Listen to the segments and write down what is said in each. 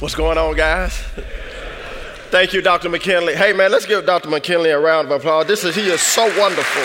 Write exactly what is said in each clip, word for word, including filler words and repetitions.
What's going on, guys? Thank you, Doctor McKinley. Hey, man, let's give Doctor McKinley a round of applause. This is, he is so wonderful.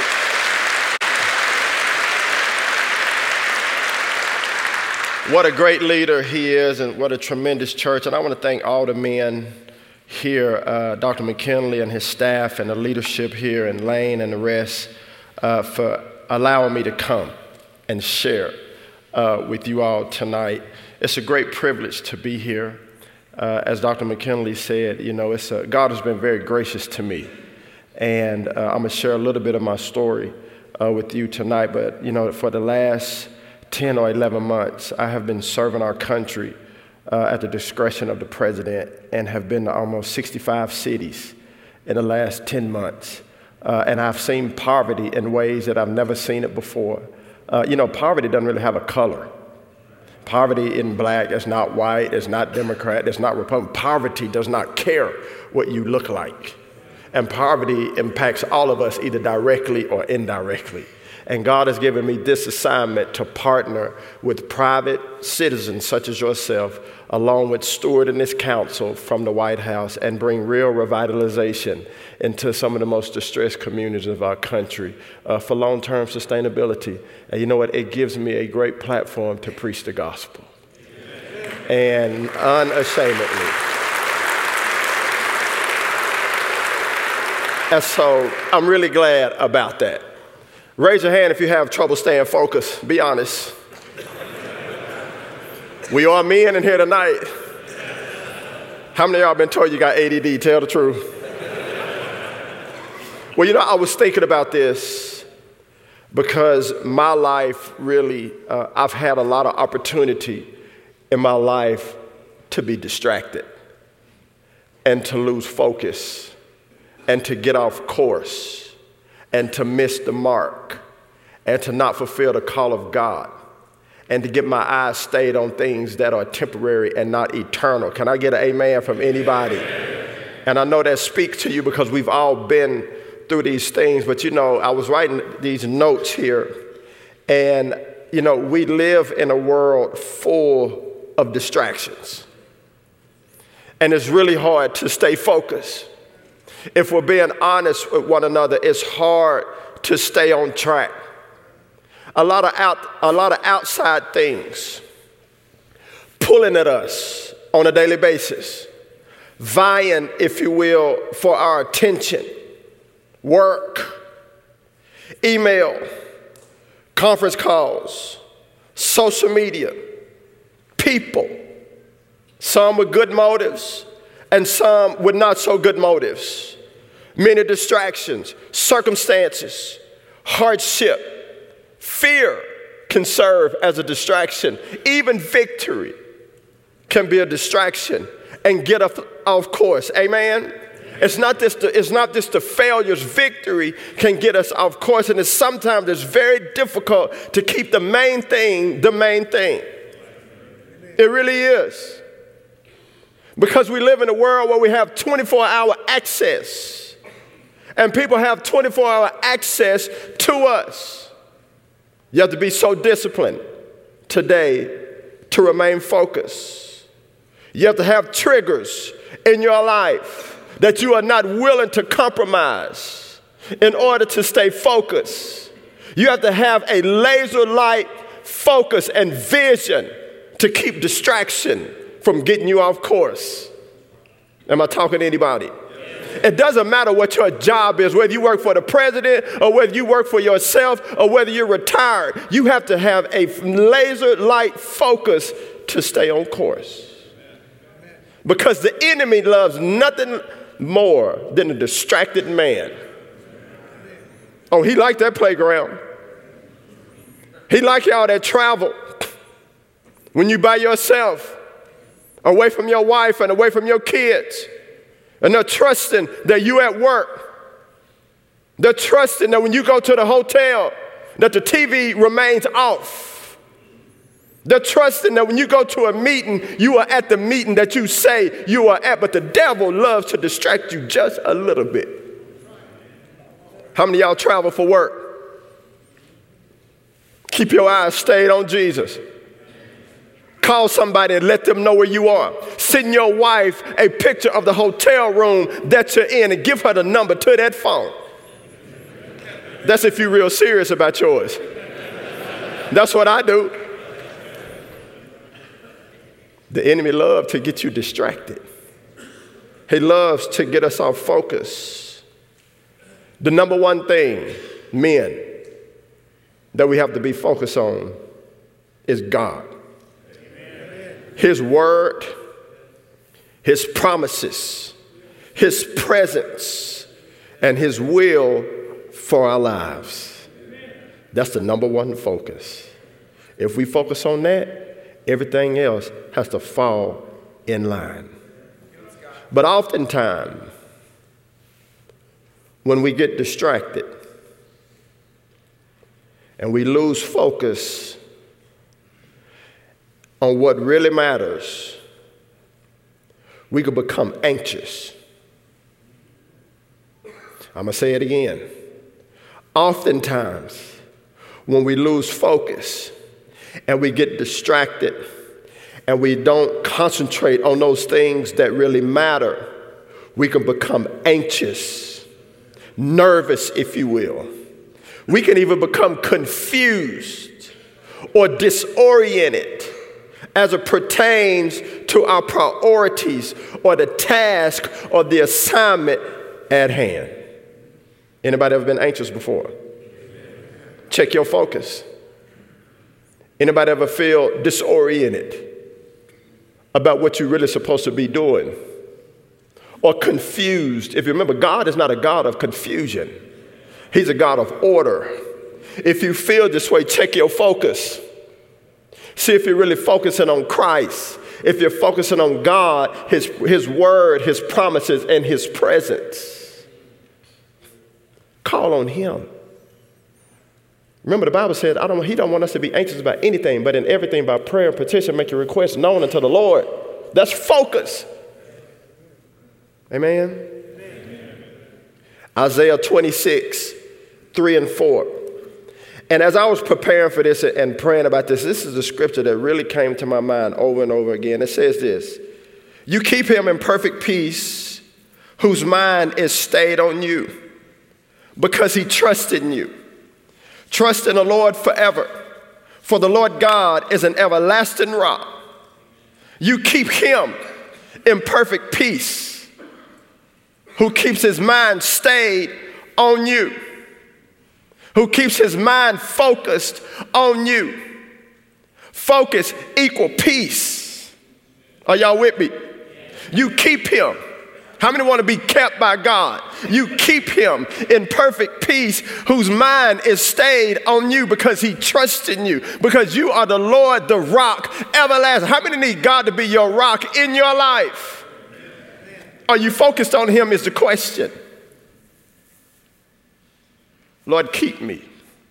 What a great leader he is, and what a tremendous church. And I want to thank all the men here, uh, Doctor McKinley and his staff and the leadership here, and Lane and the rest, uh, for allowing me to come and share uh, with you all tonight. It's a great privilege to be here. Uh, as Doctor McKinley said, you know, it's a, God has been very gracious to me. And uh, I'm going to share a little bit of my story uh, with you tonight. But, you know, for the last ten or eleven months, I have been serving our country uh, at the discretion of the president, and have been to almost sixty-five cities in the last ten months. Uh, and I've seen poverty in ways that I've never seen it before. Uh, you know, poverty doesn't really have a color. Poverty isn't black, it's not white, it's not Democrat, it's not Republican. Poverty does not care what you look like. And poverty impacts all of us either directly or indirectly. And God has given me this assignment to partner with private citizens such as yourself, along with Stewart and this council from the White House, and bring real revitalization into some of the most distressed communities of our country uh, for long-term sustainability. And you know what? It gives me a great platform to preach the gospel. And unashamedly. And so I'm really glad about that. Raise your hand if you have trouble staying focused. Be honest. We are men in here tonight. How many of y'all been told you got A D D? Tell the truth. Well, you know, I was thinking about this because my life really, uh, I've had a lot of opportunity in my life to be distracted and to lose focus and to get off course and to miss the mark and to not fulfill the call of God, and to get my eyes stayed on things that are temporary and not eternal. Can I get an amen from anybody? And I know that speaks to you because we've all been through these things. But, you know, I was writing these notes here, and, you know, we live in a world full of distractions. And it's really hard to stay focused. If we're being honest with one another, it's hard to stay on track. A lot of out, a lot of outside things pulling at us on a daily basis, vying, if you will, for our attention. Work, email, conference calls, social media, people, some with good motives and some with not so good motives. Many distractions, circumstances, hardship. Fear can serve as a distraction. Even victory can be a distraction and get us off course. Amen? It's not just the, it's not just the failures. Victory can get us off course, and it's sometimes it's very difficult to keep the main thing the main thing. It really is. Because we live in a world where we have twenty-four hour access, and people have twenty-four hour access to us. You have to be so disciplined today to remain focused. You have to have triggers in your life that you are not willing to compromise in order to stay focused. You have to have a laser-like focus and vision to keep distraction from getting you off course. Am I talking to anybody? It doesn't matter what your job is, whether you work for the president or whether you work for yourself or whether you're retired. You have to have a laser-like focus to stay on course. Because the enemy loves nothing more than a distracted man. Oh, he liked that playground. He liked y'all that travel. When you by yourself, away from your wife and away from your kids. And they're trusting that you at work. They're trusting that when you go to the hotel, that the T V remains off. They're trusting that when you go to a meeting, you are at the meeting that you say you are at. But the devil loves to distract you just a little bit. How many of y'all travel for work? Keep your eyes stayed on Jesus. Call somebody and let them know where you are. Send your wife a picture of the hotel room that you're in and give her the number to that phone. That's if you're real serious about yours. That's what I do. The enemy loves to get you distracted. He loves to get us off focus. The number one thing, men, that we have to be focused on is God. His word, his promises, his presence, and his will for our lives. That's the number one focus. If we focus on that, everything else has to fall in line. But oftentimes, when we get distracted and we lose focus on what really matters, we could become anxious. I'm going to say it again. Oftentimes, when we lose focus and we get distracted and we don't concentrate on those things that really matter, we can become anxious, nervous, if you will. We can even become confused or disoriented as it pertains to our priorities or the task or the assignment at hand. Anybody ever been anxious before? Check your focus. Anybody ever feel disoriented about what you're really supposed to be doing? Or confused? If you remember, God is not a God of confusion. He's a God of order. If you feel this way, check your focus. See if you're really focusing on Christ. If you're focusing on God, his, his word, his promises, and his presence. Call on him. Remember, the Bible said, I don't, he don't want us to be anxious about anything, but in everything by prayer and petition, make your requests known unto the Lord. That's focus. Amen? Amen. Isaiah twenty-six, three and four. And as I was preparing for this and praying about this, this is the scripture that really came to my mind over and over again. It says this: you keep him in perfect peace, whose mind is stayed on you, because he trusted in you. Trust in the Lord forever, for the Lord God is an everlasting rock. You keep him in perfect peace, who keeps his mind stayed on you, who keeps his mind focused on you. Focus equal peace. Are y'all with me? You keep him. How many want to be kept by God? You keep him in perfect peace, whose mind is stayed on you because he trusts in you, because you are the Lord, the rock, everlasting. How many need God to be your rock in your life? Are you focused on him is the question. Lord, keep me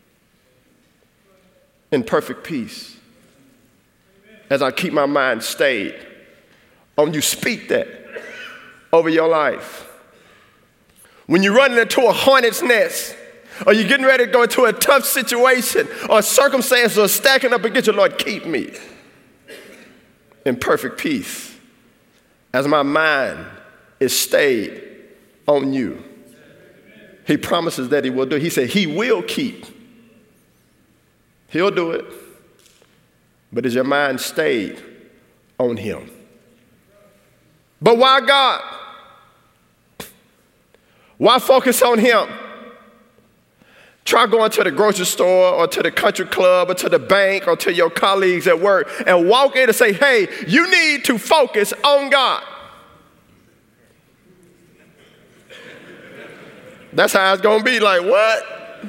in perfect peace as I keep my mind stayed on you. Speak that over your life. When you're running into a hornet's nest, or you're getting ready to go into a tough situation, or circumstances are stacking up against you, Lord, keep me in perfect peace as my mind is stayed on you. He promises that he will do it. He said he will keep. He'll do it. But is your mind stayed on him? But why God? Why focus on him? Try going to the grocery store or to the country club or to the bank or to your colleagues at work and walk in and say, hey, you need to focus on God. That's how it's going to be. Like, what?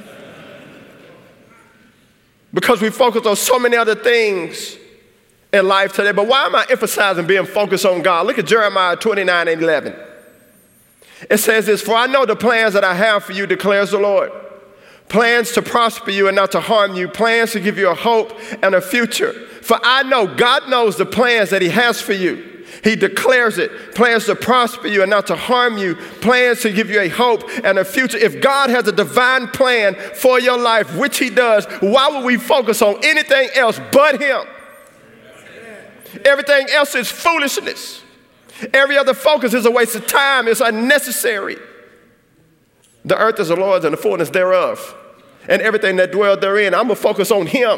Because we focus on so many other things in life today. But why am I emphasizing being focused on God? Look at Jeremiah twenty-nine and eleven. It says this: for I know the plans that I have for you, declares the Lord. Plans to prosper you and not to harm you. Plans to give you a hope and a future. For I know, God knows the plans that he has for you. He declares it. Plans to prosper you and not to harm you. Plans to give you a hope and a future. If God has a divine plan for your life, which he does, why would we focus on anything else but him? Everything else is foolishness. Every other focus is a waste of time. It's unnecessary. The earth is the Lord's and the fullness thereof, and everything that dwells therein. I'm going to focus on him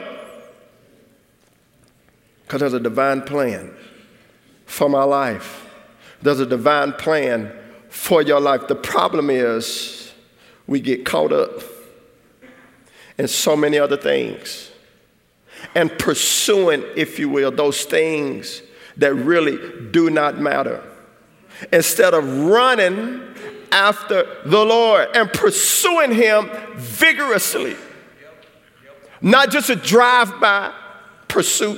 because there's a divine plan for my life. There's a divine plan for your life. The problem is we get caught up in so many other things and pursuing, if you will, those things that really do not matter, instead of running after the Lord and pursuing him vigorously. Not just a drive-by pursuit,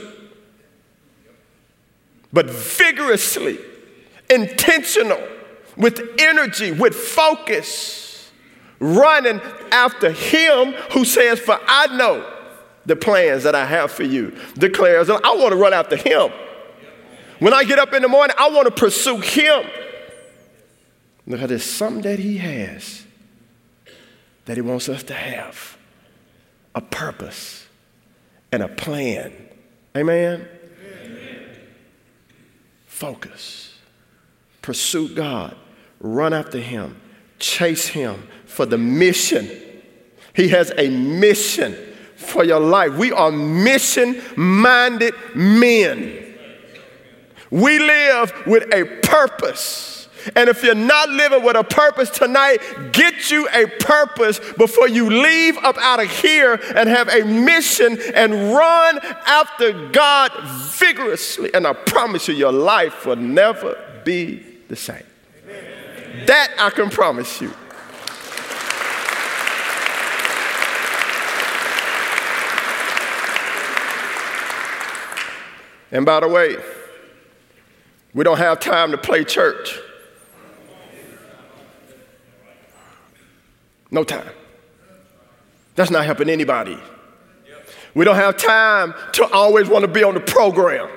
but vigorously, intentional, with energy, with focus, running after him who says, for I know the plans that I have for you, declares, I want to run after him. When I get up in the morning, I want to pursue him. Because there's something that he has that he wants us to have, a purpose and a plan. Amen? Amen. Focus. Pursue God. Run after him. Chase him for the mission. He has a mission for your life. We are mission-minded men. We live with a purpose. And if you're not living with a purpose tonight, get you a purpose before you leave up out of here and have a mission and run after God vigorously. And I promise you, your life will never be the same. Amen. That I can promise you. And by the way, we don't have time to play church. No time. That's not helping anybody. We don't have time to always want to be on the program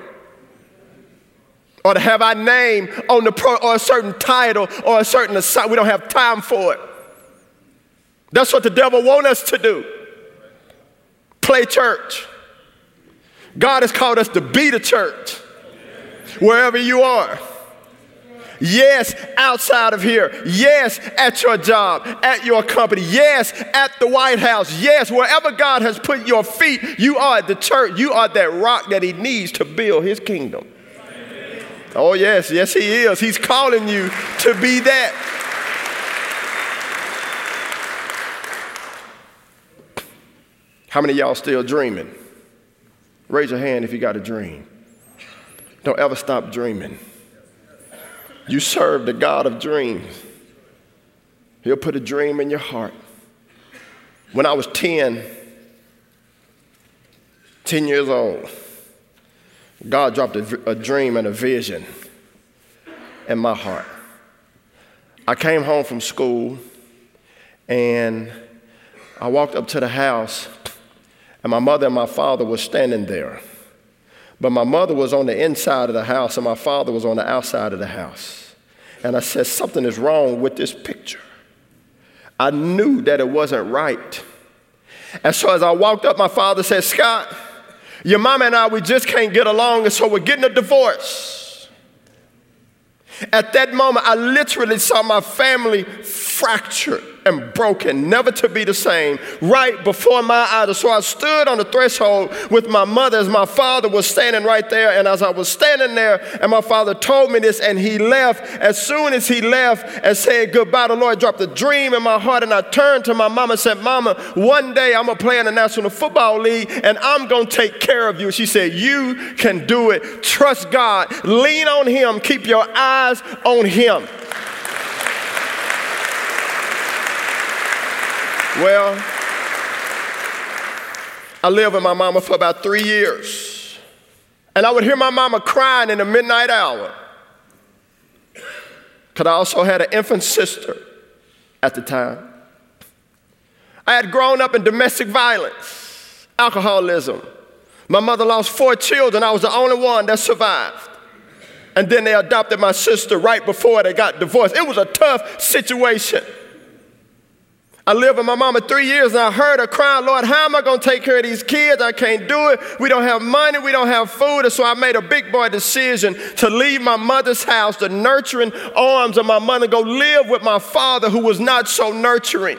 or to have our name on the pro or a certain title or a certain assignment. We don't have time for it. That's what the devil wants us to do. Play church. God has called us to be the church wherever you are. Yes, outside of here. Yes, at your job, at your company. Yes, at the White House. Yes, wherever God has put your feet, you are at the church. You are that rock that he needs to build his kingdom. Oh, yes, yes, he is. He's calling you to be that. How many of y'all still dreaming? Raise your hand if you got a dream. Don't ever stop dreaming. You serve the God of dreams. He'll put a dream in your heart. When I was ten, ten years old, God dropped a, a dream and a vision in my heart. I came home from school and I walked up to the house and my mother and my father were standing there. But my mother was on the inside of the house and my father was on the outside of the house. And I said, something is wrong with this picture. I knew that it wasn't right. And so as I walked up, my father said, Scott, your mama and I, we just can't get along, and so we're getting a divorce. At that moment, I literally saw my family fractured and broken, never to be the same, right before my eyes. So I stood on the threshold with my mother as my father was standing right there. And as I was standing there, and my father told me this, and he left. As soon as he left and said goodbye, the Lord dropped a dream in my heart. And I turned to my mama and said, Mama, one day I'm going to play in the National Football League, and I'm going to take care of you. She said, you can do it. Trust God. Lean on him. Keep your eyes on him. Well, I lived with my mama for about three years. And I would hear my mama crying in the midnight hour. Because I also had an infant sister at the time. I had grown up in domestic violence, alcoholism. My mother lost four children. I was the only one that survived. And then they adopted my sister right before they got divorced. It was a tough situation. I lived with my mama three years, and I heard her crying, Lord, how am I going to take care of these kids? I can't do it. We don't have money. We don't have food. And so I made a big boy decision to leave my mother's house, the nurturing arms of my mother, go live with my father, who was not so nurturing,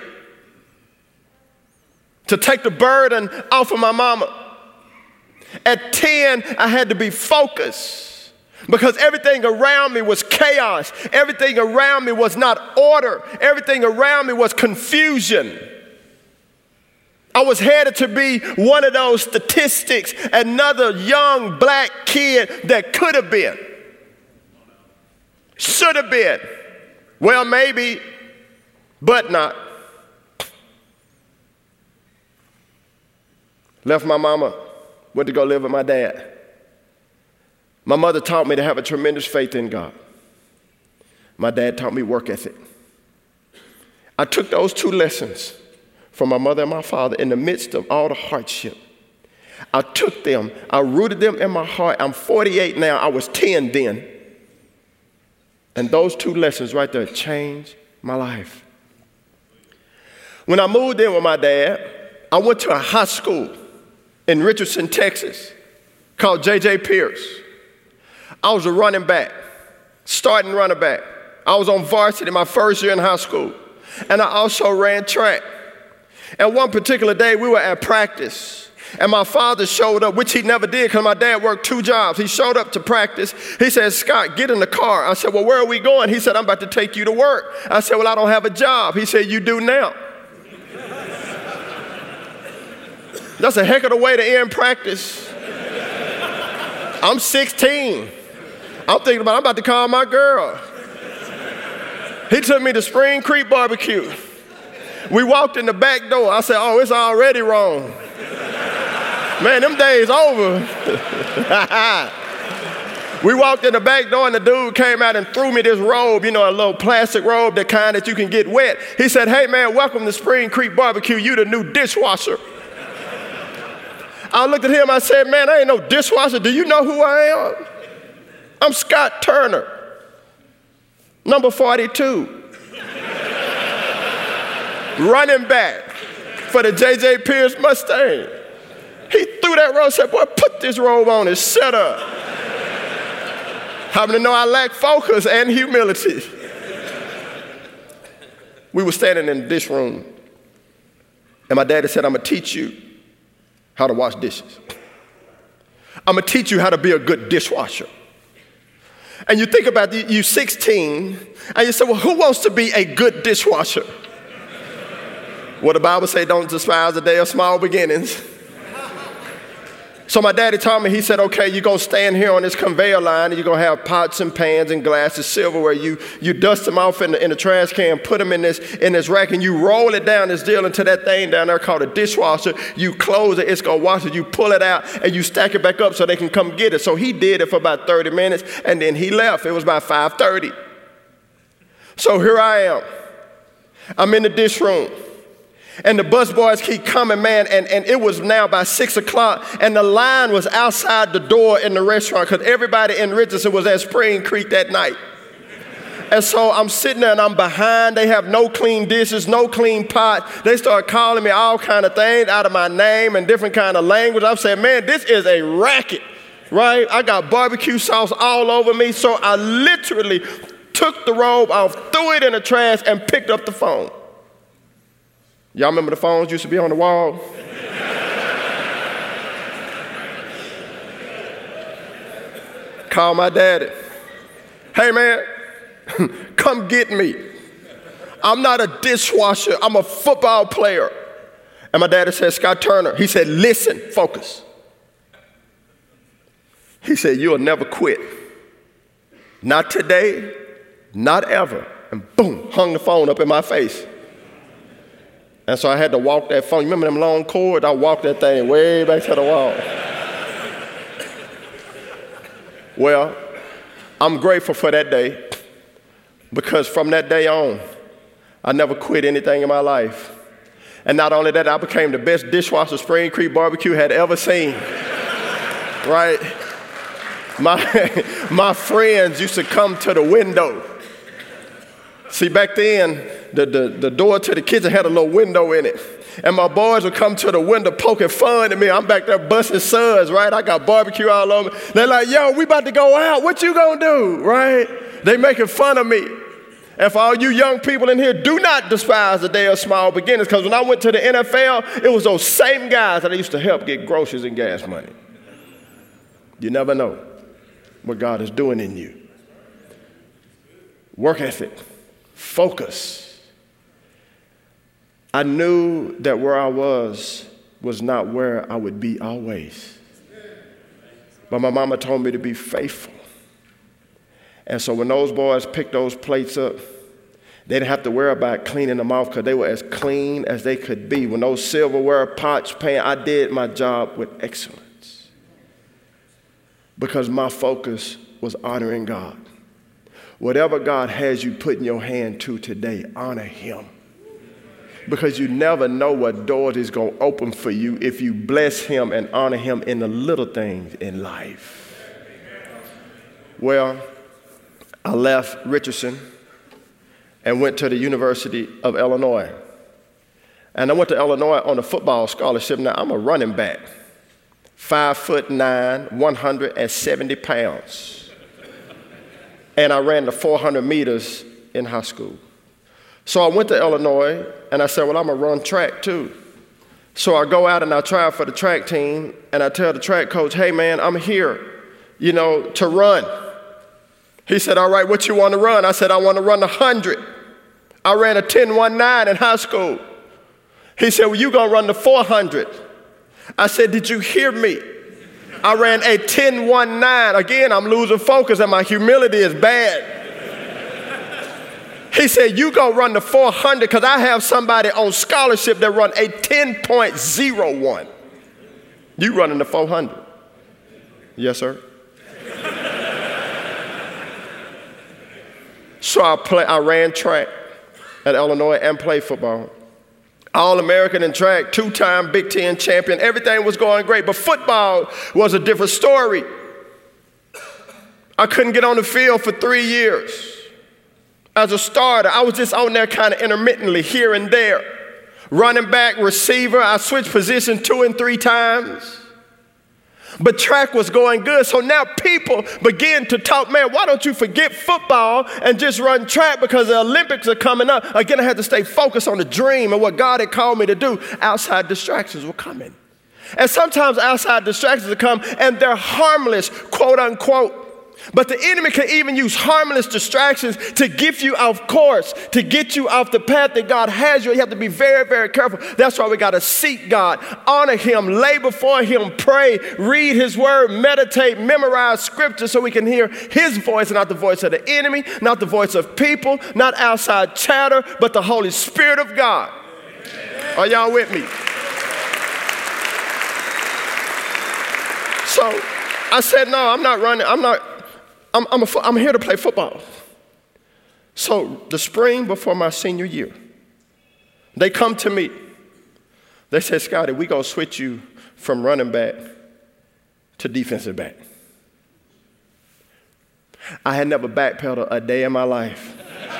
to take the burden off of my mama. At ten, I had to be focused, because everything around me was chaos. Everything around me was not order. Everything around me was confusion. I was headed to be one of those statistics, another young black kid that could have been, should have been, well, maybe, but not. Left my mama, went to go live with my dad. My mother taught me to have a tremendous faith in God. My dad taught me work ethic. I took those two lessons from my mother and my father in the midst of all the hardship. I took them, I rooted them in my heart. I'm forty-eight now, I was ten then. And those two lessons right there changed my life. When I moved in with my dad, I went to a high school in Richardson, Texas, called J J Pierce. I was a running back, starting running back. I was on varsity my first year in high school, and I also ran track. And one particular day, we were at practice, and my father showed up, which he never did because my dad worked two jobs. He showed up to practice. He said, Scott, get in the car. I said, well, where are we going? He said, I'm about to take you to work. I said, well, I don't have a job. He said, you do now. That's a heck of a way to end practice. I'm sixteen. I'm thinking about, I'm about to call my girl. He took me to Spring Creek Barbecue. We walked in the back door. I said, oh, it's already wrong. Man, them days over. We walked in the back door, and the dude came out and threw me this robe, you know, a little plastic robe, the kind that you can get wet. He said, hey, man, welcome to Spring Creek Barbecue. You the new dishwasher. I looked at him, I said, man, I ain't no dishwasher. Do you know who I am? I'm Scott Turner, number forty-two, running back for the J J Pierce Mustang. He threw that robe and said, boy, put this robe on and shut up. Happen to know I lack focus and humility. We were standing in the dish room, and my daddy said, I'm going to teach you how to wash dishes. I'm going to teach you how to be a good dishwasher. And you think about you, you sixteen, and you say, well, who wants to be a good dishwasher? Well, the Bible says, don't despise the day of small beginnings. So my daddy told me, he said, okay, you're going to stand here on this conveyor line, and you're going to have pots and pans and glasses, silverware. You, you dust them off in the, in the trash can, put them in this, in this rack, and you roll it down this deal into that thing down there called a dishwasher. You close it, it's going to wash it. You pull it out, and you stack it back up so they can come get it. So he did it for about thirty minutes, and then he left. It was about five thirty. So here I am. I'm in the dish room. And the bus boys keep coming, man, and, and it was now by six o'clock, and the line was outside the door in the restaurant because everybody in Richardson was at Spring Creek that night. And so I'm sitting there, and I'm behind. They have no clean dishes, no clean pot. They start calling me all kind of things out of my name and different kind of language. I'm saying, man, this is a racket, right? I got barbecue sauce all over me, so I literally took the robe off, threw it in the trash, and picked up the phone. Y'all remember the phones used to be on the wall? Call my daddy. Hey, man, come get me. I'm not a dishwasher. I'm a football player. And my daddy said, Scott Turner. He said, listen, focus. He said, you'll never quit. Not today, not ever. And boom, hung the phone up in my face. And so I had to walk that phone. You remember them long cords? I walked that thing way back to the wall. Well, I'm grateful for that day because from that day on, I never quit anything in my life. And not only that, I became the best dishwasher Spring Creek Barbecue had ever seen. Right? My, my friends used to come to the window See, back then, the, the, the door to the kitchen had a little window in it. And my boys would come to the window poking fun at me. I'm back there busting suds, right? I got barbecue all over me. They're like, yo, we about to go out. What you gonna do, right? They making fun of me. And for all you young people in here, do not despise the day of small beginnings, because when I went to the N F L, it was those same guys that I used to help get groceries and gas money. You never know what God is doing in you. Work ethic, focus. I knew that where I was was not where I would be always. But my mama told me to be faithful. And so when those boys picked those plates up, they didn't have to worry about cleaning them off because they were as clean as they could be. When those silverware, pots, pan, I did my job with excellence because my focus was honoring God. Whatever God has you put in your hand to today, honor him. Because you never know what doors he's going to open for you if you bless him and honor him in the little things in life. Well, I left Richardson and went to the University of Illinois. And I went to Illinois on a football scholarship. Now, I'm a running back, five foot nine, one hundred seventy pounds. And I ran the four hundred meters in high school. So I went to Illinois, and I said, well, I'm going to run track too. So I go out and I try for the track team, and I tell the track coach, hey, man, I'm here, you know, to run. He said, all right, what you want to run? I said, I want to run one hundred. I ran a ten one nine in high school. He said, well, you going to run the four hundred. I said, did you hear me? I ran a ten one nine. Again, I'm losing focus, and my humility is bad. He said, you go run the four hundred because I have somebody on scholarship that run a ten point oh one. You running the four hundred. Yes, sir. So I, play, I ran track at Illinois and played football. All-American in track, two-time Big Ten champion. Everything was going great, but football was a different story. I couldn't get on the field for three years. As a starter, I was just on there kind of intermittently here and there. Running back, receiver, I switched positions two and three times. But track was going good, so now people begin to talk, man, why don't you forget football and just run track because the Olympics are coming up. Again, I had to stay focused on the dream and what God had called me to do. Outside distractions were coming. And sometimes outside distractions will come and they're harmless, quote unquote. But the enemy can even use harmless distractions to get you off course, to get you off the path that God has you. You have to be very, very careful. That's why we got to seek God, honor him, lay before him, pray, read his word, meditate, memorize scripture so we can hear his voice and not the voice of the enemy, not the voice of people, not outside chatter, but the Holy Spirit of God. Are y'all with me? So I said, no, I'm not running. I'm not. I'm, I'm, a, I'm here to play football. So the spring before my senior year, they come to me. They said, Scotty, we're going to switch you from running back to defensive back. I had never backpedaled a day in my life.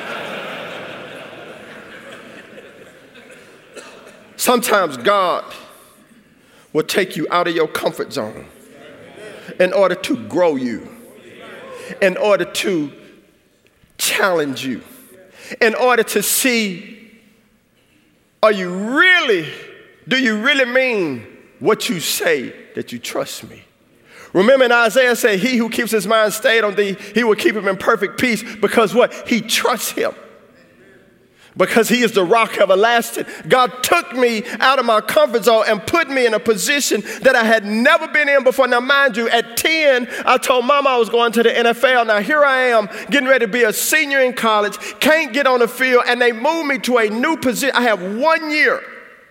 Sometimes God will take you out of your comfort zone in order to grow you, in order to challenge you, in order to see, are you really, do you really mean what you say that you trust me? Remember in Isaiah said, he who keeps his mind stayed on thee, he will keep him in perfect peace because what? He trusts him. Because he is the rock everlasting. God took me out of my comfort zone and put me in a position that I had never been in before. Now, mind you, at ten, I told Mama I was going to the N F L. Now, here I am getting ready to be a senior in college, can't get on the field, and they moved me to a new position. I have one year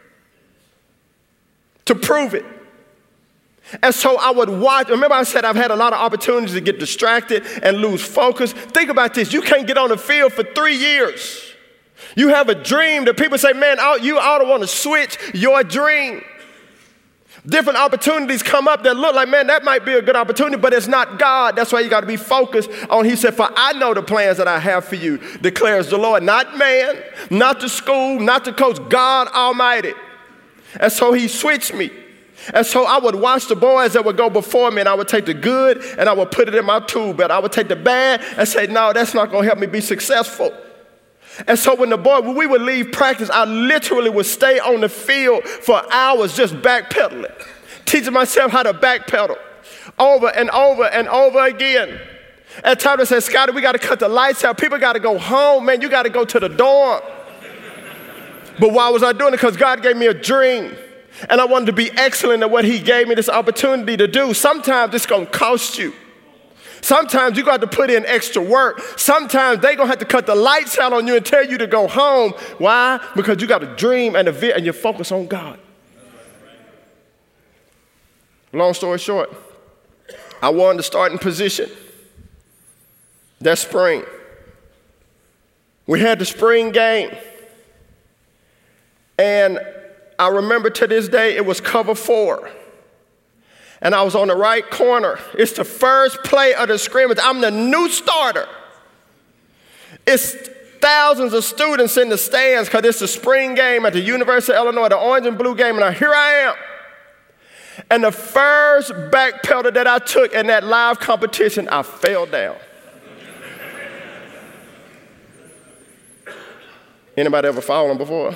to prove it. And so I would watch. Remember I said I've had a lot of opportunities to get distracted and lose focus. Think about this. You can't get on the field for three years. You have a dream that people say, man, you ought to want to switch your dream. Different opportunities come up that look like, man, that might be a good opportunity, but it's not God. That's why you got to be focused on, he said, for I know the plans that I have for you, declares the Lord. Not man, not the school, not the coach, God Almighty. And so he switched me. And so I would watch the boys that would go before me, and I would take the good and I would put it in my tool belt. I would take the bad and say, no, that's not going to help me be successful. And so when the boy, when we would leave practice, I literally would stay on the field for hours just backpedaling, teaching myself how to backpedal over and over and over again. At times I said, Scotty, we got to cut the lights out. People got to go home, man. You got to go to the dorm. But why was I doing it? Because God gave me a dream. And I wanted to be excellent at what he gave me this opportunity to do. Sometimes it's going to cost you. Sometimes you got to put in extra work. Sometimes they're going to have to cut the lights out on you and tell you to go home. Why? Because you got a dream and a vision and you focus on God. Long story short, I wanted to start in position that spring. We had the spring game. And I remember to this day, it was cover four. And I was on the right corner. It's the first play of the scrimmage. I'm the new starter. It's thousands of students in the stands because it's the spring game at the University of Illinois, the orange and blue game. And I, here I am. And the first backpedal that I took in that live competition, I fell down. Anybody ever fallen before?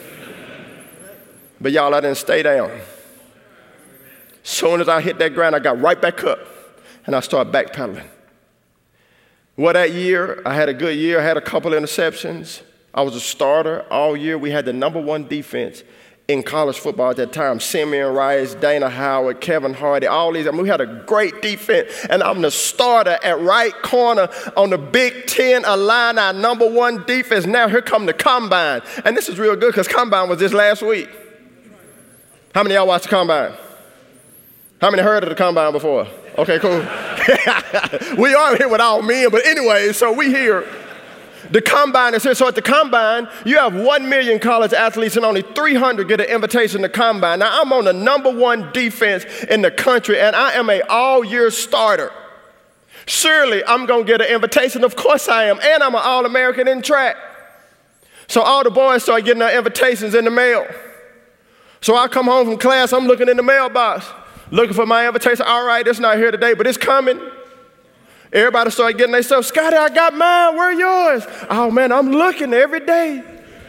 But y'all, I didn't stay down. Soon as I hit that ground, I got right back up, and I started backpedaling. Well, that year, I had a good year. I had a couple interceptions. I was a starter all year. We had the number one defense in college football at that time. Simeon Rice, Dana Howard, Kevin Hardy, all these. I mean, we had a great defense, and I'm the starter at right corner on the Big Ten Illini, number one defense. Now here come the combine, and this is real good because combine was this last week. How many of y'all watched the combine? How many heard of the combine before? Okay, cool. We are here with all men, but anyway, so we here. The combine is here. So at the combine, you have one million college athletes and only three hundred get an invitation to combine. Now, I'm on the number one defense in the country, and I am an all-year starter. Surely I'm going to get an invitation. Of course I am, and I'm an All-American in track. So all the boys start getting their invitations in the mail. So I come home from class, I'm looking in the mailbox, looking for my invitation. All right, it's not here today, but it's coming. Everybody started getting their stuff. Scotty, I got mine. Where are yours? Oh, man, I'm looking every day.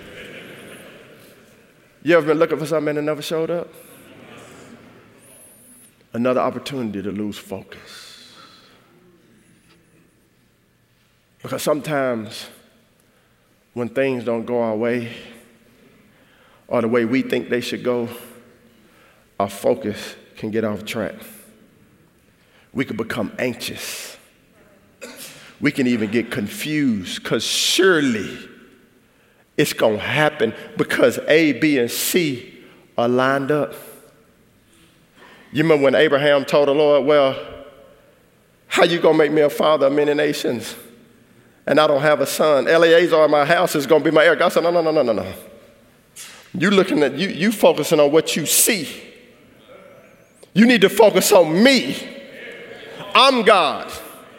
You ever been looking for something and it never showed up? Another opportunity to lose focus. Because sometimes when things don't go our way or the way we think they should go, our focus can get off track. We can become anxious. We can even get confused because surely it's going to happen because A, B, and C are lined up. You remember when Abraham told the Lord, well, how you going to make me a father of many nations and I don't have a son? Eleazar in my house is going to be my heir. God said, no, no, no, no, no, no. You looking at, you, you focusing on what you see. You need to focus on me. I'm God.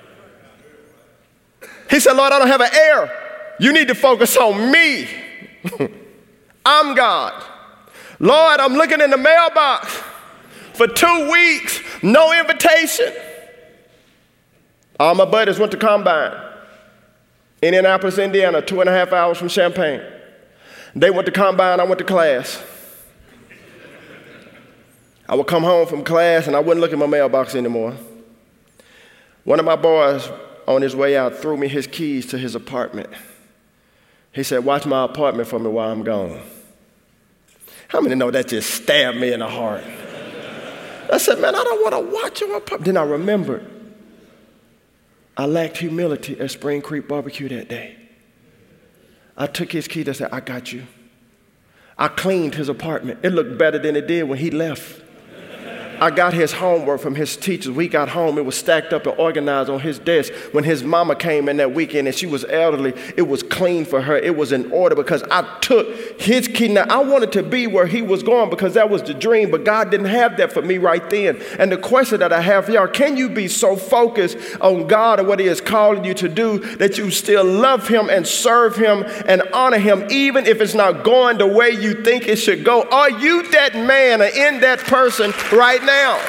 He said, Lord, I don't have an heir. You need to focus on me. I'm God. Lord, I'm looking in the mailbox for two weeks, no invitation. All my buddies went to combine. Indianapolis, Indiana, two and a half hours from Champaign. They went to combine, I went to class. I would come home from class and I wouldn't look at my mailbox anymore. One of my boys on his way out threw me his keys to his apartment. He said, watch my apartment for me while I'm gone. How many know that just stabbed me in the heart? I said, man, I don't want to watch your apartment. Then I remembered I lacked humility at Spring Creek Barbecue that day. I took his keys and said, I got you. I cleaned his apartment. It looked better than it did when he left. I got his homework from his teachers. We got home. It was stacked up and organized on his desk. When his mama came in that weekend and she was elderly, it was clean for her. It was in order because I took his key. Now, I wanted to be where he was going because that was the dream, but God didn't have that for me right then. And the question that I have for y'all, can you be so focused on God and what he is calling you to do that you still love him and serve him and honor him, even if it's not going the way you think it should go? Are you that man or in that person right now? Now,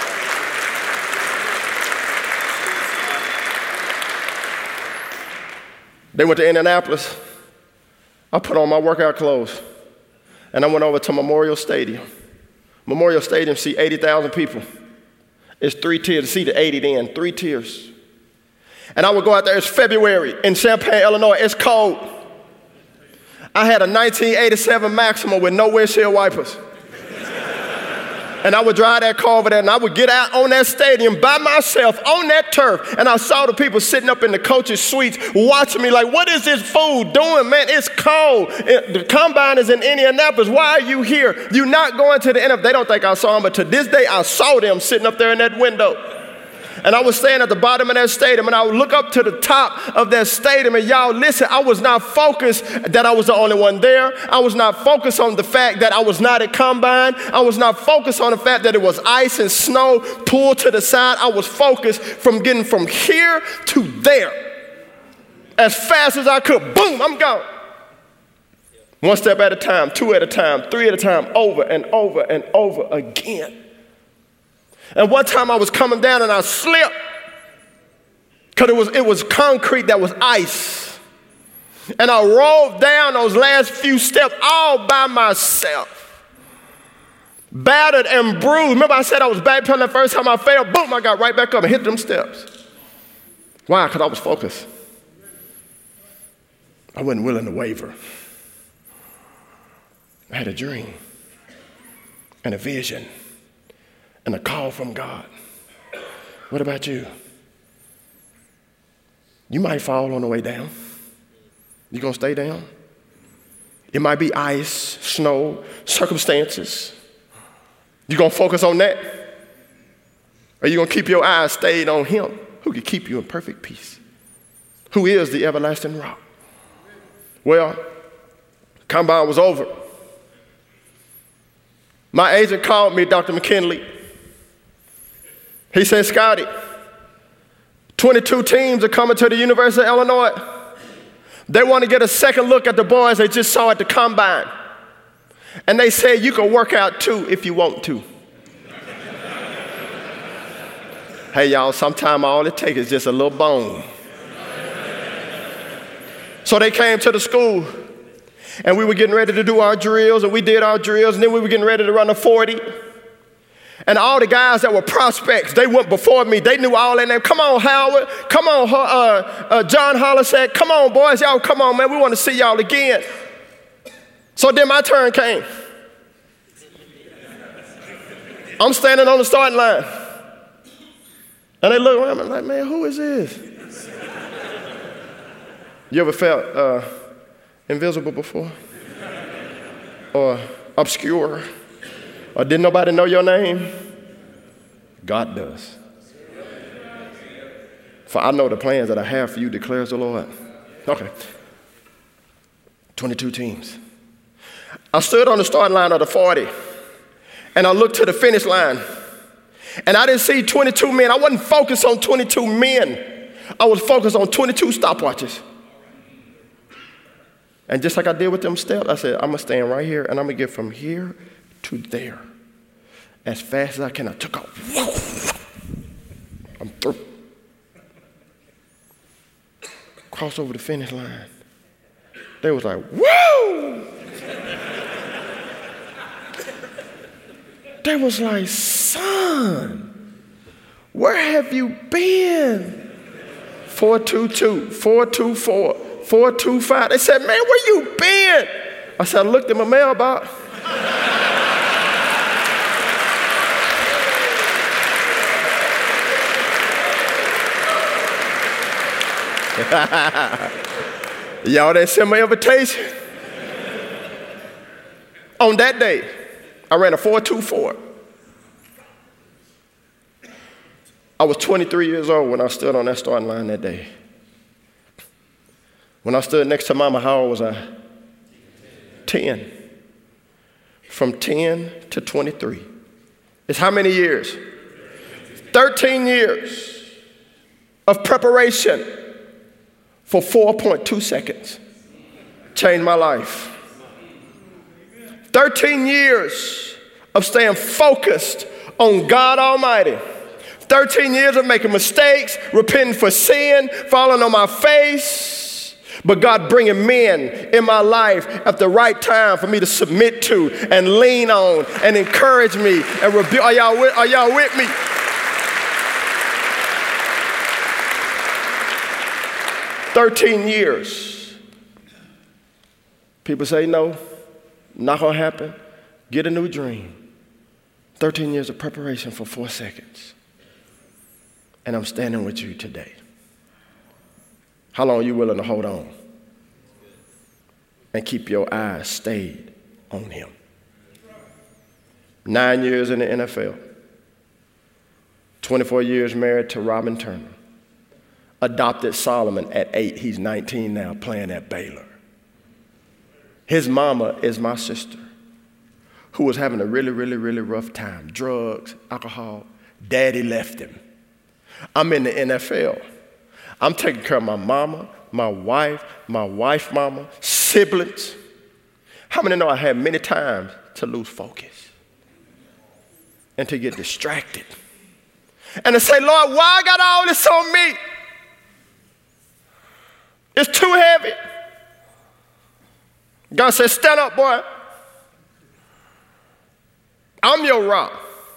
they went to Indianapolis. I put on my workout clothes, and I went over to Memorial Stadium. Memorial Stadium seats eighty thousand people. It's three tiers. It seated eighty then, three tiers. And I would go out there. It's February in Champaign, Illinois. It's cold. I had a nineteen eighty-seven Maxima with no windshield wipers. And I would drive that car over there, and I would get out on that stadium by myself on that turf, and I saw the people sitting up in the coaches' suites watching me like, what is this fool doing, man? It's cold. It, the combine is in Indianapolis. Why are you here? You're not going to the N F L. They don't think I saw them, but to this day, I saw them sitting up there in that window. And I was standing at the bottom of that stadium, and I would look up to the top of that stadium, and y'all listen, I was not focused that I was the only one there. I was not focused on the fact that I was not at combine. I was not focused on the fact that it was ice and snow pulled to the side. I was focused from getting from here to there. As fast as I could, boom, I'm gone. One step at a time, two at a time, three at a time, over and over and over again. And one time I was coming down and I slipped because it was, it was concrete that was ice. And I rolled down those last few steps all by myself. Battered and bruised. Remember I said I was backpedaling the first time I fell? Boom, I got right back up and hit them steps. Why? Because I was focused. I wasn't willing to waver. I had a dream and a vision and a call from God. What about you? You might fall on the way down. You gonna stay down? It might be ice, snow, circumstances. You gonna focus on that? Or you gonna keep your eyes stayed on him who can keep you in perfect peace, who is the everlasting rock? Well, combine was over. My agent called me, Doctor McKinley. He said, Scotty, twenty-two teams are coming to the University of Illinois. They want to get a second look at the boys they just saw at the combine. And they said, you can work out too if you want to. Hey, y'all, sometimes all it takes is just a little bone. So they came to the school, and we were getting ready to do our drills, and we did our drills, and then we were getting ready to run a forty. And all the guys that were prospects, they went before me. They knew all their names. Come on, Howard. Come on, uh, uh, John Hollisack. Come on, boys. Y'all, come on, man. We want to see y'all again. So then my turn came. I'm standing on the starting line. And they look around and like, man, who is this? You ever felt uh, invisible before? Or obscure? Or didn't nobody know your name? God does. For I know the plans that I have for you, declares the Lord. Okay. twenty-two teams. I stood on the starting line of the forty, and I looked to the finish line, and I didn't see twenty-two men. I wasn't focused on twenty-two men. I was focused on twenty-two stopwatches. And just like I did with them steps, I said, I'm going to stand right here, and I'm going to get from here to there as fast as I can. I took off. I'm through. Cross over the finish line. They was like, woo! They was like, son, where have you been? four two two, four two four, four two five. They said, man, where you been? I said, I looked at my mailbox. Y'all didn't send my invitation. On that day, I ran a four two four. I was twenty-three years old when I stood on that starting line that day. When I stood next to Mama, how old was I? ten. From ten to twenty-three. It's how many years? thirteen years of preparation for four point two seconds. Changed my life. thirteen years of staying focused on God Almighty. thirteen years of making mistakes, repenting for sin, falling on my face. But God bringing men in my life at the right time for me to submit to and lean on and encourage me and rebuke. Are y'all with, are y'all with me? thirteen years. People say, no, not gonna happen. Get a new dream. thirteen years of preparation for four seconds. And I'm standing with you today. How long are you willing to hold on and keep your eyes stayed on him? Nine years in the N F L, twenty-four years married to Robin Turner, adopted Solomon at eight. He's nineteen now, playing at Baylor. His mama is my sister, who was having a really, really, really rough time. Drugs, alcohol. Daddy left him. I'm in the N F L. I'm taking care of my mama, my wife, my wife's mama, siblings. How many know I had many times to lose focus and to get distracted and to say, Lord, why I got all this on me? It's too heavy. God said, stand up, boy. I'm your rock.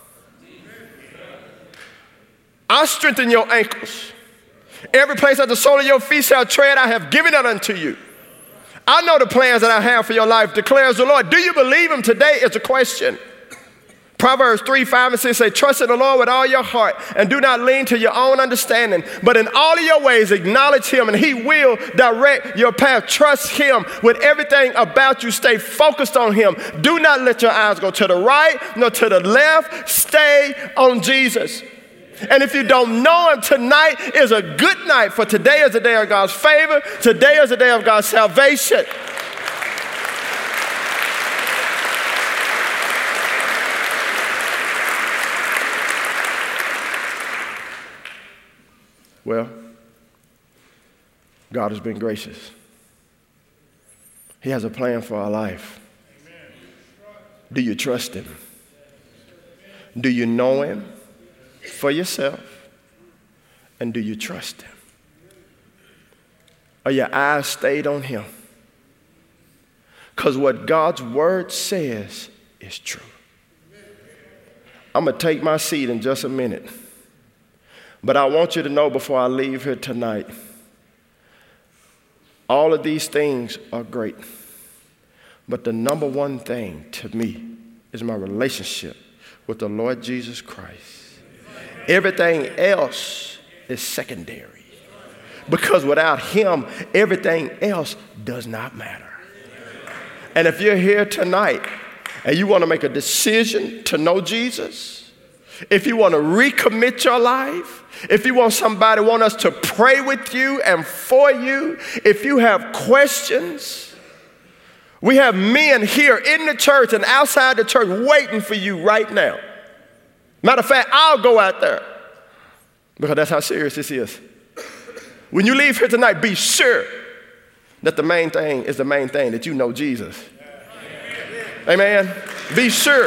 I'll strengthen your ankles. Every place at the sole of your feet shall tread, I have given it unto you. I know the plans that I have for your life, declares the Lord. Do you believe him today is the question. Proverbs three, five, and six say, trust in the Lord with all your heart and do not lean to your own understanding, but in all of your ways acknowledge him and he will direct your path. Trust him with everything about you. Stay focused on him. Do not let your eyes go to the right nor to the left. Stay on Jesus. And if you don't know him, tonight is a good night, for today is the day of God's favor. Today is the day of God's salvation. Well, God has been gracious. He has a plan for our life. Do you trust him? Do you know him for yourself? And do you trust him? Are your eyes stayed on him? Because what God's word says is true. I'm going to take my seat in just a minute. But I want you to know before I leave here tonight, all of these things are great. But the number one thing to me is my relationship with the Lord Jesus Christ. Everything else is secondary. Because without him, everything else does not matter. And if you're here tonight and you want to make a decision to know Jesus, if you want to recommit your life, if you want somebody want us to pray with you and for you, if you have questions, we have men here in the church and outside the church waiting for you right now. Matter of fact, I'll go out there because that's how serious this is. When you leave here tonight, be sure that the main thing is the main thing, that you know Jesus. Amen. Be sure.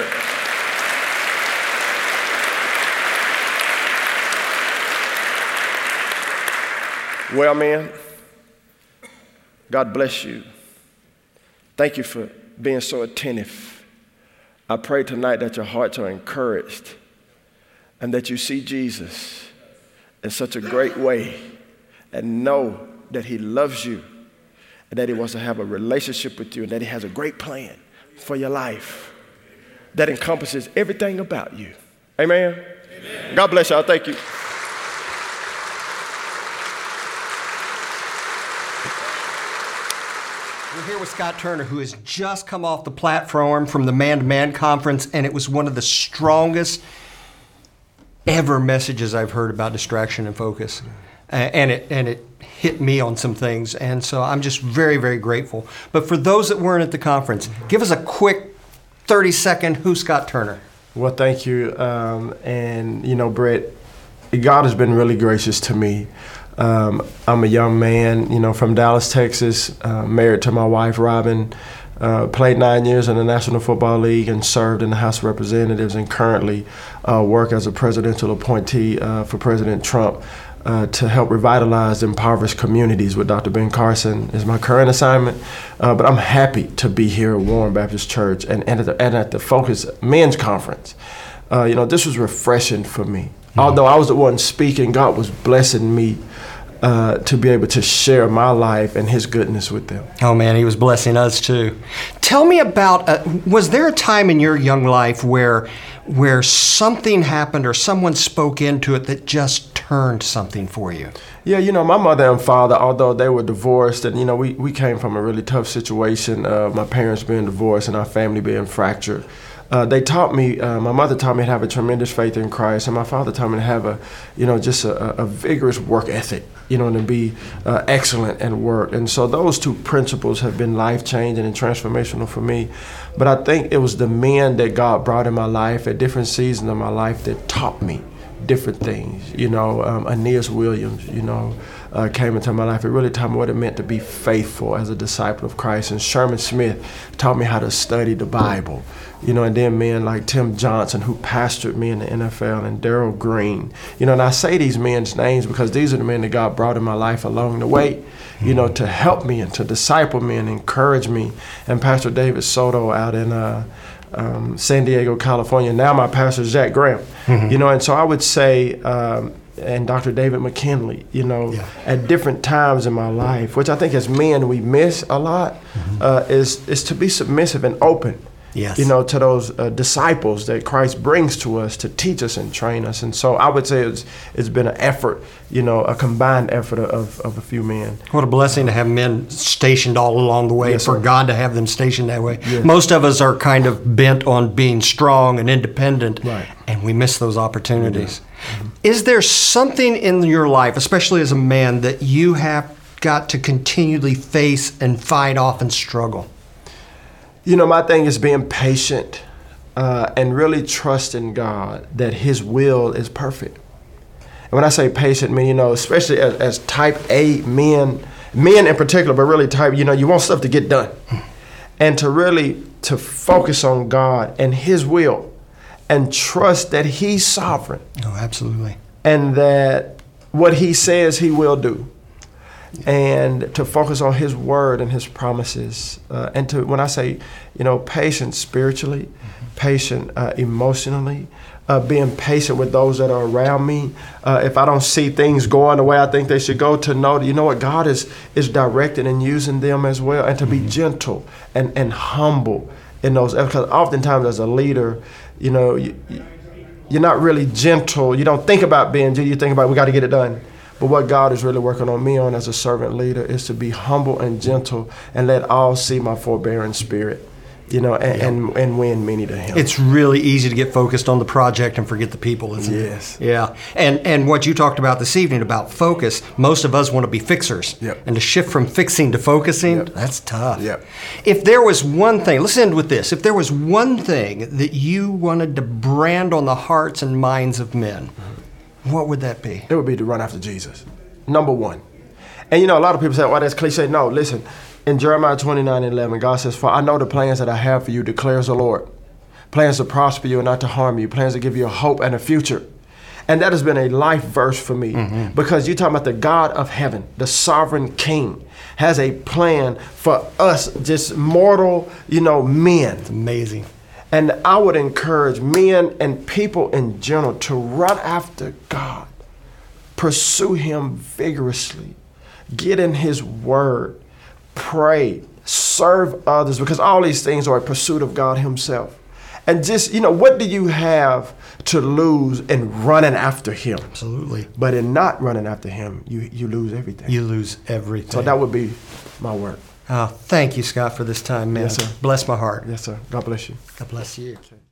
Well, man, God bless you. Thank you for being so attentive. I pray tonight that your hearts are encouraged and that you see Jesus in such a great way and know that he loves you and that he wants to have a relationship with you and that he has a great plan for your life that encompasses everything about you. Amen? Amen. God bless y'all. Thank you. We're here with Scott Turner, who has just come off the platform from the Man to Man Conference, and it was one of the strongest ever messages I've heard about distraction and focus. Uh, and it and it hit me on some things. And so I'm just very, very grateful. But for those that weren't at the conference, give us a quick thirty second, who's Scott Turner? Well, thank you. Um, and, you know, Brett, God has been really gracious to me. Um, I'm a young man, you know, from Dallas, Texas, uh, married to my wife, Robin, uh, played nine years in the National Football League and served in the House of Representatives, and currently uh, work as a presidential appointee uh, for President Trump uh, to help revitalize impoverished communities with Doctor Ben Carson is my current assignment. Uh, but I'm happy to be here at Warren Baptist Church and, and, at, the, and at the Focus Men's Conference. Uh, you know, this was refreshing for me. Mm-hmm. Although I was the one speaking, God was blessing me Uh, to be able to share my life and His goodness with them. Oh man, He was blessing us too. Tell me about, uh, was there a time in your young life where where something happened or someone spoke into it that just turned something for you? Yeah, you know, my mother and father, although they were divorced, and, you know, we, we came from a really tough situation, uh, my parents being divorced and our family being fractured. Uh, they taught me, uh, my mother taught me to have a tremendous faith in Christ, and my father taught me to have a, you know, just a, a vigorous work ethic, you know, and to be uh, excellent at work. And so those two principles have been life-changing and transformational for me. But I think it was the men that God brought in my life at different seasons of my life that taught me different things. You know, um, Aeneas Williams, you know, uh, came into my life. It really taught me what it meant to be faithful as a disciple of Christ. And Sherman Smith taught me how to study the Bible. You know, and then men like Tim Johnson, who pastored me in the N F L, and Darrell Green. You know, and I say these men's names because these are the men that God brought in my life along the way, you know, to help me and to disciple me and encourage me. And Pastor David Soto out in uh, um, San Diego, California. Now my pastor is Jack Graham. Mm-hmm. You know, and so I would say, um, and Doctor David McKinley, you know, yeah. at different times in my life, which I think as men we miss a lot, mm-hmm. uh, is is to be submissive and open. Yes. You know, to those uh, disciples that Christ brings to us to teach us and train us. And so I would say it's it's been an effort, you know, a combined effort of, of a few men. What a blessing to have men stationed all along the way, yes, for sir. God to have them stationed that way. Yes. Most of us are kind of bent on being strong and independent, right. and we miss those opportunities. Mm-hmm. Is there something in your life, especially as a man, that you have got to continually face and fight off and struggle? You know, my thing is being patient uh, and really trusting God that His will is perfect. And when I say patient, I mean, you know, especially as, as type A men, men in particular, but really type, you know, you want stuff to get done. And to really, to focus on God and His will and trust that He's sovereign. Oh, absolutely. And that what He says He will do. And to focus on His word and His promises, uh, and to, when I say, you know, patient spiritually, mm-hmm. patient uh, emotionally, uh, being patient with those that are around me. Uh, if I don't see things going the way I think they should go, to know that, you know what, God is is directing and using them as well, and to be mm-hmm. gentle and, and humble in those. Because oftentimes as a leader, you know, you, you're not really gentle. You don't think about being gentle. You think about, we got to get it done. But what God is really working on me on as a servant leader is to be humble and gentle and let all see my forbearing spirit, you know, and, yeah. and, and win many to Him. It's really easy to get focused on the project and forget the people, isn't it? Yes. Yeah. And and what you talked about this evening about focus, most of us want to be fixers. Yep. And to shift from fixing to focusing, yep. that's tough. Yep. If there was one thing, let's end with this. If there was one thing that you wanted to brand on the hearts and minds of men, mm-hmm. what would that be? It would be to run after Jesus, number one. And you know, a lot of people say, well, that's cliche. No, listen, in Jeremiah twenty-nine eleven, God says, for I know the plans that I have for you, declares the Lord. Plans to prosper you and not to harm you. Plans to give you a hope and a future. And that has been a life verse for me, mm-hmm. because you're talking about the God of heaven, the sovereign King, has a plan for us, just mortal, you know, men. It's amazing. And I would encourage men and people in general to run after God, pursue Him vigorously, get in His word, pray, serve others, because all these things are a pursuit of God Himself. And just, you know, what do you have to lose in running after Him? Absolutely. But in not running after Him, you, you lose everything. You lose everything. So that would be my word. Oh, thank you, Scott, for this time, man. Yes, sir. Bless my heart. Yes, sir. God bless you. God bless you.